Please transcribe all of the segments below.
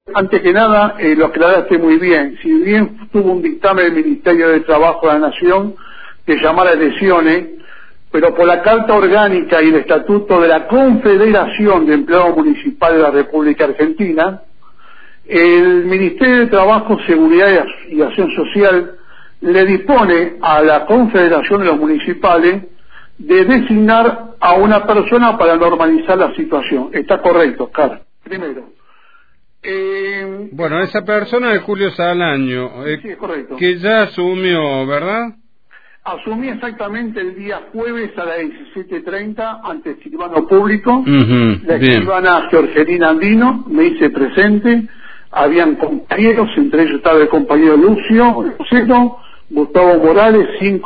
Antes que nada, lo aclaraste muy bien. Si bien tuvo un dictamen del Ministerio de Trabajo de la Nación de llamar a elecciones, pero por la Carta Orgánica y el Estatuto de la Confederación de Empleados Municipales de la República Argentina, el Ministerio de Trabajo, Seguridad y Acción Social le dispone a la Confederación de los Municipales de designar a una persona para normalizar la situación. Está correcto, Oscar. Primero. Bueno, esa persona es Julio Salaño, sí, es correcto. Que ya asumió, ¿verdad? Asumí exactamente el día jueves a las 17:30 ante el escribano público, la escribana Georgelina Andino, me hice presente, habían compañeros, entre ellos estaba el compañero Lucio Rosero, Gustavo Morales,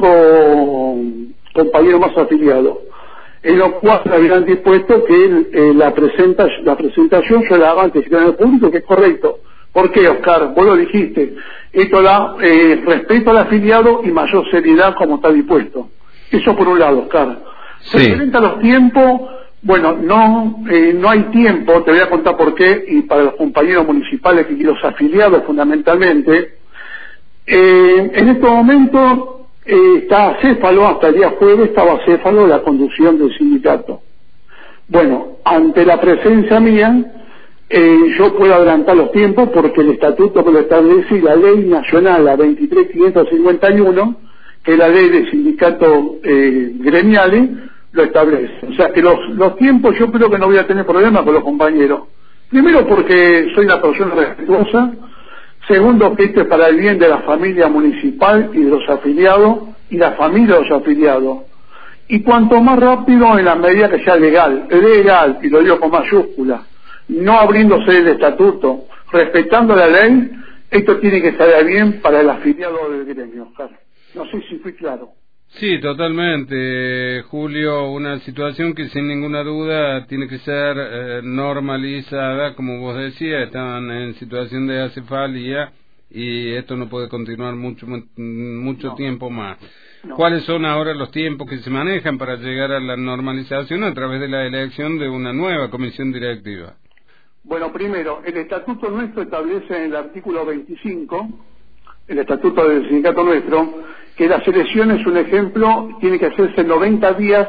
5 compañeros más afiliados, en los cuales habían dispuesto que la presentación yo la haga ante el escribano público, que es correcto. ¿Por qué, Oscar? Vos lo dijiste. Esto da respeto al afiliado y mayor seriedad como está dispuesto. Eso por un lado, Oscar. Sí. Referente a los tiempos, bueno, no hay tiempo, te voy a contar por qué, y para los compañeros municipales y los afiliados fundamentalmente. En este momento está acéfalo, hasta el día jueves estaba acéfalo la conducción del sindicato. Bueno, ante la presencia mía, yo puedo adelantar los tiempos porque el estatuto que lo establece y la ley nacional, la 23.551, que es la ley de sindicatos gremiales, lo establece. O sea que los tiempos yo creo que no voy a tener problemas con los compañeros. Primero porque soy una persona respetuosa. Segundo, que esto es para el bien de la familia municipal y de los afiliados y la familia de los afiliados. Y cuanto más rápido en la medida que sea legal, y lo digo con mayúscula, no abriéndose el estatuto, respetando la ley, esto tiene que salir bien para el afiliado del gremio, Oscar. No sé si fui claro. Sí, totalmente, Julio, una situación que sin ninguna duda tiene que ser normalizada, como vos decías, están en situación de acefalía y esto no puede continuar mucho tiempo más. No. ¿Cuáles son ahora los tiempos que se manejan para llegar a la normalización a través de la elección de una nueva comisión directiva? Bueno, primero, el estatuto nuestro establece en el artículo 25, el estatuto del sindicato nuestro, que las elecciones, un ejemplo, tiene que hacerse en 90 días,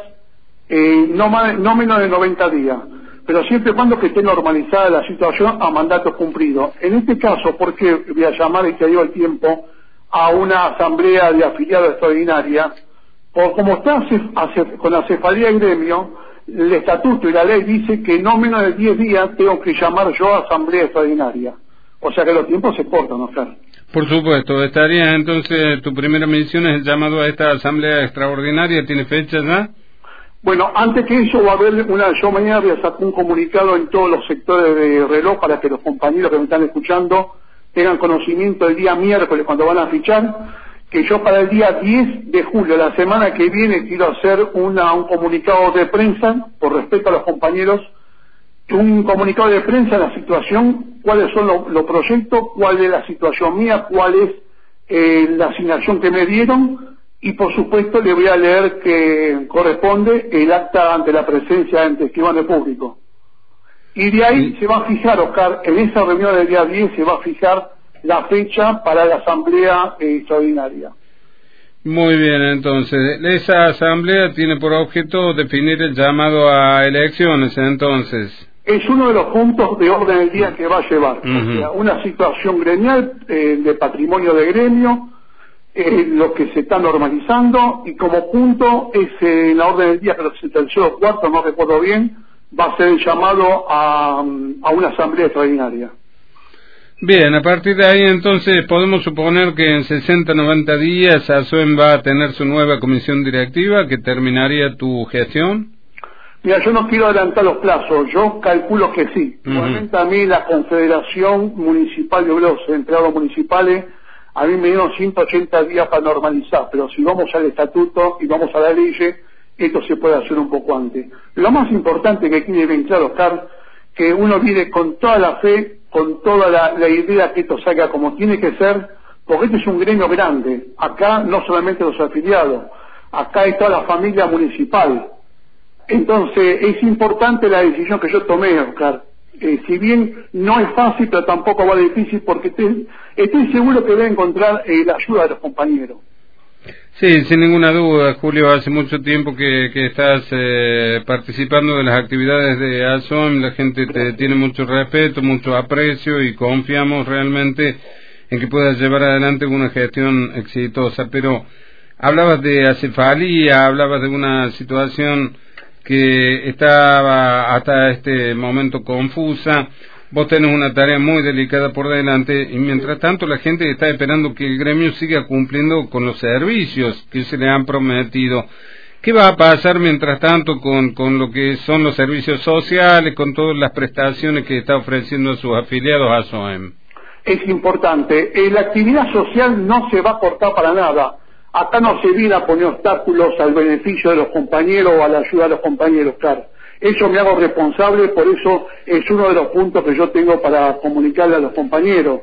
no menos de 90 días, pero siempre y cuando que esté normalizada la situación a mandato cumplido. En este caso, ¿por qué voy a llamar, y te digo el tiempo, a una asamblea de afiliados extraordinaria? Por como está con la cefalía y gremio, el estatuto y la ley dice que no menos de 10 días tengo que llamar yo a asamblea extraordinaria. O sea que los tiempos se cortan, ¿no, Oscar? Por supuesto. Estaría entonces, tu primera misión es el llamado a esta asamblea extraordinaria. ¿Tiene fecha ya? Bueno, antes que eso va a haber yo mañana voy a sacar un comunicado en todos los sectores de reloj para que los compañeros que me están escuchando tengan conocimiento el día miércoles cuando van a fichar, que yo para el día 10 de julio, la semana que viene, quiero hacer un comunicado de prensa, por respeto a los compañeros, un comunicado de prensa de la situación, cuáles son los proyectos, cuál es la situación mía, cuál es la asignación que me dieron, y por supuesto le voy a leer que corresponde el acta ante la presencia ante escribano público. Y de ahí se va a fijar, Oscar, en esa reunión del día 10 se va a fijar la fecha para la asamblea extraordinaria. Muy bien, entonces, esa asamblea tiene por objeto definir el llamado a elecciones, entonces. Es uno de los puntos de orden del día que va a llevar. O sea, una situación gremial, de patrimonio de gremio, lo que se está normalizando, y como punto es en la orden del día, creo que es el tercero o cuarto, no recuerdo bien, va a ser el llamado a una asamblea extraordinaria. Bien, a partir de ahí entonces podemos suponer que en 60-90 días ASOEM va a tener su nueva comisión directiva que terminaría tu gestión. Mira, yo no quiero adelantar los plazos, yo calculo que sí. Igualmente a mí la Confederación Municipal de Obreros Empleados Municipales, a mí me dieron 180 días para normalizar, pero si vamos al estatuto y vamos a la ley, esto se puede hacer un poco antes. Lo más importante que quede bien claro, Oscar, que uno viene con toda la fe, con toda la idea que esto salga como tiene que ser, porque este es un gremio grande. Acá no solamente los afiliados, acá está la familia municipal. Entonces es importante la decisión que yo tomé, Oscar. Si bien no es fácil, pero tampoco va difícil, porque estoy seguro que voy a encontrar la ayuda de los compañeros. Sí, sin ninguna duda, Julio, hace mucho tiempo que estás participando de las actividades de ASOM, la gente te tiene mucho respeto, mucho aprecio y confiamos realmente en que puedas llevar adelante una gestión exitosa, pero hablabas de acefalía, hablabas de una situación que estaba hasta este momento confusa. Vos tenés una tarea muy delicada por delante y mientras tanto la gente está esperando que el gremio siga cumpliendo con los servicios que se le han prometido. ¿Qué va a pasar mientras tanto con lo que son los servicios sociales, con todas las prestaciones que está ofreciendo a sus afiliados a SOEM? Es importante, la actividad social no se va a cortar para nada. Acá no se viene a poner obstáculos al beneficio de los compañeros o a la ayuda de los compañeros, claro. Eso me hago responsable, por eso es uno de los puntos que yo tengo para comunicarle a los compañeros.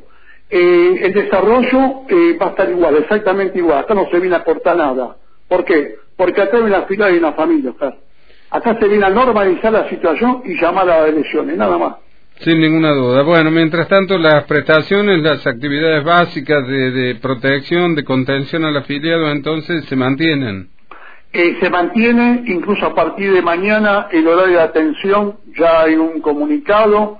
El desarrollo va a estar igual, exactamente igual. Acá no se viene a cortar nada. ¿Por qué? Porque acá hay una fila y una familia, claro. Acá se viene a normalizar la situación y llamar a las elecciones, nada más. Sin ninguna duda. Bueno, mientras tanto, las prestaciones, las actividades básicas de protección, de contención al afiliado, entonces, ¿se mantienen? Se mantiene, incluso a partir de mañana, el horario de atención, ya hay un comunicado,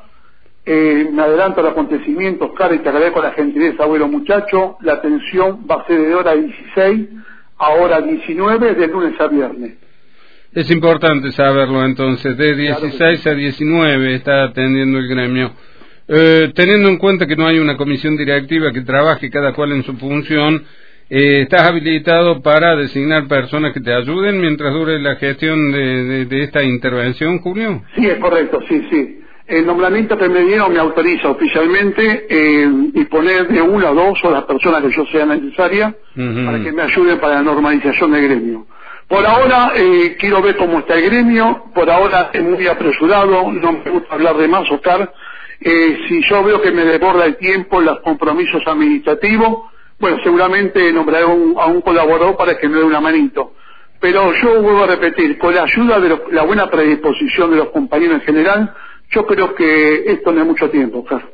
me adelanto al acontecimiento, Oscar, y te agradezco la gentileza, abuelo muchacho, la atención va a ser de hora 16 a hora 19, de lunes a viernes. Es importante saberlo entonces, de 16 a 19 está atendiendo el gremio. Teniendo en cuenta que no hay una comisión directiva que trabaje cada cual en su función, ¿estás habilitado para designar personas que te ayuden mientras dure la gestión de esta intervención, Julio? Sí, es correcto, sí. El nombramiento que me dieron me autoriza oficialmente disponer de una o dos o las personas que yo sea necesaria para que me ayuden para la normalización del gremio. Por ahora quiero ver cómo está el gremio, por ahora es muy apresurado, no me gusta hablar de más, Oscar. Si yo veo que me desborda el tiempo, los compromisos administrativos, bueno, seguramente nombraré a un colaborador para que me dé una manito. Pero yo vuelvo a repetir, con la ayuda de la buena predisposición de los compañeros en general, yo creo que esto no es mucho tiempo, claro.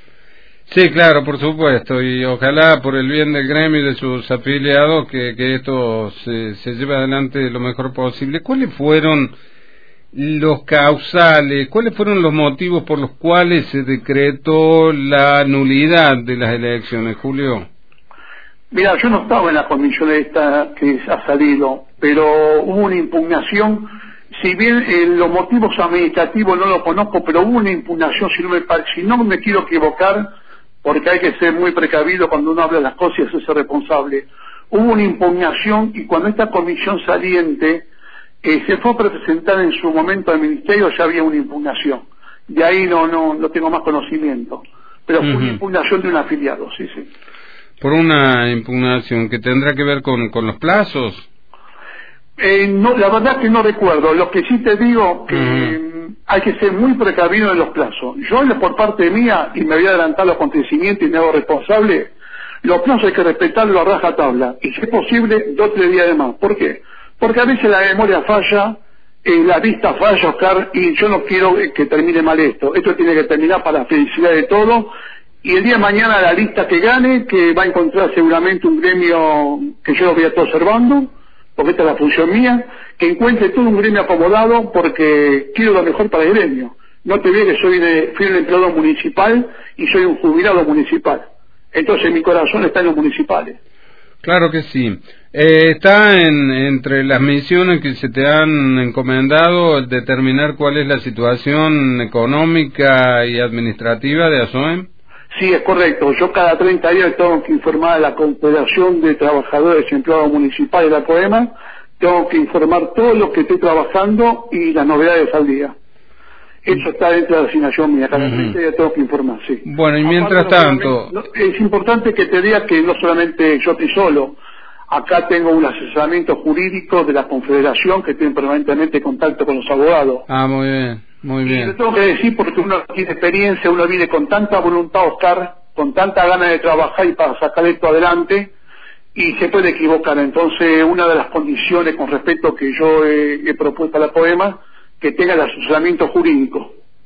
Sí, claro, por supuesto, y ojalá por el bien del gremio y de sus afiliados que esto se lleve adelante lo mejor posible. ¿Cuáles fueron los causales, cuáles fueron los motivos por los cuales se decretó la nulidad de las elecciones, Julio? Mira, yo no estaba en la comisión esta que ha salido, pero hubo una impugnación, si bien los motivos administrativos no los conozco, pero hubo una impugnación, si no me quiero equivocar, porque hay que ser muy precavido cuando uno habla de las cosas y hacerse responsable. Hubo una impugnación y cuando esta comisión saliente se fue a presentar en su momento al ministerio, ya había una impugnación. De ahí no tengo más conocimiento. Pero fue una impugnación de un afiliado, sí. Por una impugnación que tendrá que ver con los plazos. No, la verdad que no recuerdo. Lo que sí te digo que hay que ser muy precavido en los plazos. Yo, por parte mía, y me voy a adelantar los acontecimientos y me hago responsable, los plazos hay que respetarlos a rajatabla. Y si es posible, 2 o 3 días de más. ¿Por qué? Porque a veces la memoria falla, la vista falla, Oscar, y yo no quiero que termine mal esto. Esto tiene que terminar para la felicidad de todos. Y el día de mañana la lista que gane, que va a encontrar seguramente un gremio que yo lo voy a estar observando, porque esta es la función mía, que encuentre todo un gremio acomodado porque quiero lo mejor para el gremio. No te olvides que fui un empleado municipal y soy un jubilado municipal. Entonces mi corazón está en los municipales. Claro que sí. Está entre las misiones que se te han encomendado el determinar cuál es la situación económica y administrativa de ASOEM. Sí, es correcto. Yo cada 30 días tengo que informar a la Confederación de Trabajadores y Empleados Municipales de la COEMA, tengo que informar todo lo que estoy trabajando y las novedades al día. Eso está dentro de la asignación mía, cada 30 días tengo que informar, sí. Bueno, y mientras tanto... Es importante que te diga que no solamente yo estoy solo, acá tengo un asesoramiento jurídico de la Confederación que tiene permanentemente contacto con los abogados. Ah, muy bien. Muy bien. Y lo tengo que decir porque uno tiene experiencia, uno viene con tanta voluntad, Oscar, con tanta ganas de trabajar y para sacar esto adelante, y se puede equivocar. Entonces, una de las condiciones con respecto que yo he propuesto a la COEMA, que tenga el asesoramiento jurídico.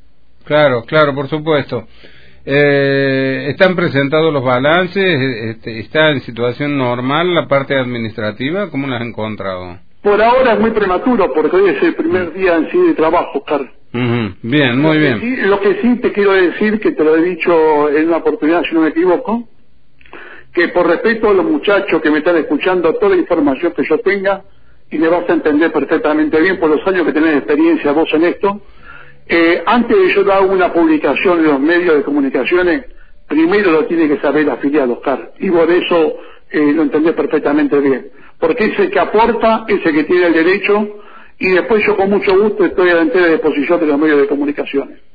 Claro, claro, por supuesto. ¿Están presentados los balances? ¿Está en situación normal la parte administrativa? ¿Cómo las han encontrado? Por ahora es muy prematuro porque hoy es el primer día en sí de trabajo, Oscar. Bien, muy bien. Sí, lo que sí te quiero decir, que te lo he dicho en una oportunidad si no me equivoco, que por respeto a los muchachos que me están escuchando, toda la información que yo tenga, y le vas a entender perfectamente bien por los años que tenés de experiencia vos en esto, antes de yo dar una publicación en los medios de comunicaciones, primero lo tiene que saber el afiliado, Oscar, y por eso lo entendés perfectamente bien, porque es el que aporta, es el que tiene el derecho, y después yo con mucho gusto estoy a la entera disposición de los medios de comunicaciones.